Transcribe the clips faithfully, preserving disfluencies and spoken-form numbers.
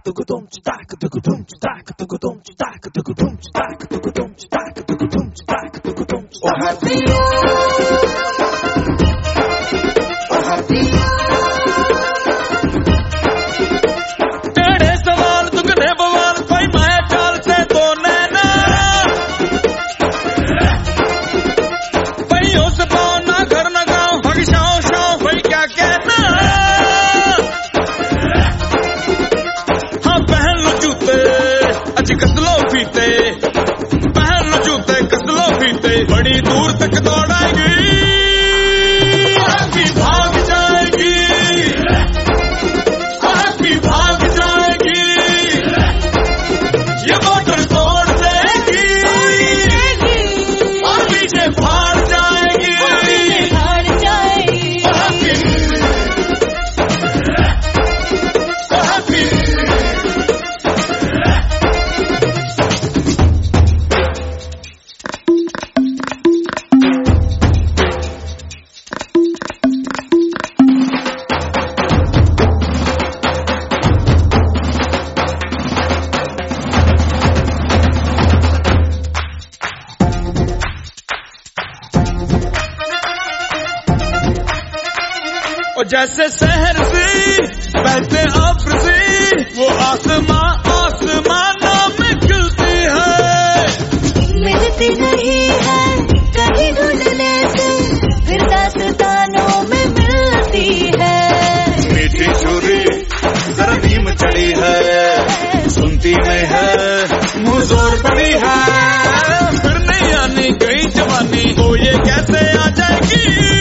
सवाल दुगने बवाल भाई माया चाल से तो नैना भाई उस पाओ ना घर ना गाँव भग शाओ शाओ भाई क्या कहना। हाँ पहन लो जूते अज कसलो फीते, पहन लो जूते कसलो फीते, बड़ी दूर तक दौड़ाएगी भाग जाएगी, भाग जाएगी, ये मोटर तोड़ देगी और पीछे फाड़ जाएगी, फाड़ जाएगी। और जैसे शहर से बहते अब्र से वो आसमां आसमानों में खिलती है, मिलती नहीं है कहीं ढूंढने से फिर दास्तानों में मिलती है। मीठी छुरी जरा नीम चढ़ी है, सुनती में है मुंह जोर पड़ी है, फिर नहीं आनी गई जवानी तो ये कैसे आ जाएगी।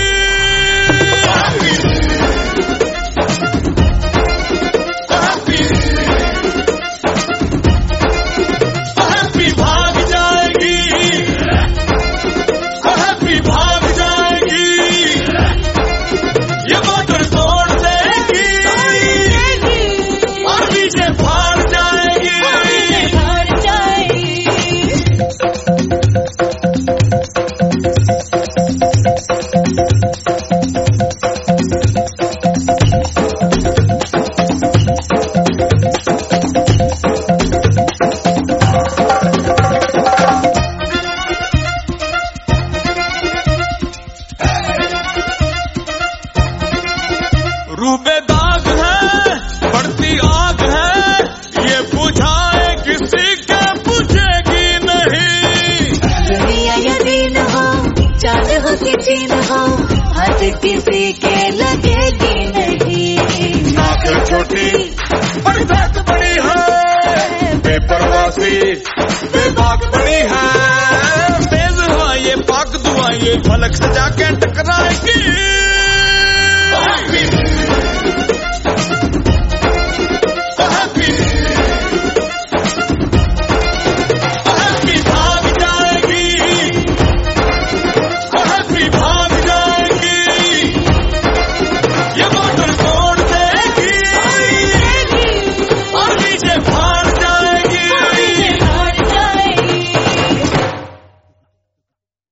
रूबे दाग है बढ़ती आग है, ये बुझाए किसी के बुझेगी नहीं। दुनिया यदीन हो चांद हो कि चीन हो हाथ किसी के लगेगी नहीं। नाक छोटी बड़ी बात बड़ी है, बेपरवासी बेबाक बड़ी है, तेज हवा ये पाक दुआ ये फलक सजा के टकराएगी।